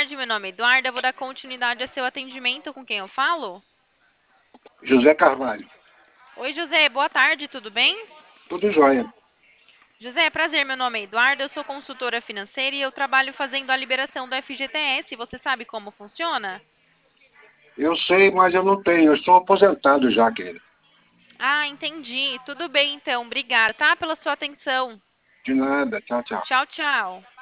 tarde, meu nome é Eduarda, eu vou dar continuidade a seu atendimento com quem eu falo? José Carvalho. Oi, José, boa tarde, tudo bem? Tudo jóia. José, prazer, meu nome é Eduarda, eu sou consultora financeira e eu trabalho fazendo a liberação do FGTS, você sabe como funciona? Eu sei, mas eu não tenho. Eu estou aposentado já, querida. Ah, entendi, tudo bem então, obrigada, tá, pela sua atenção. De nada. Tchau, tchau. Tchau, tchau.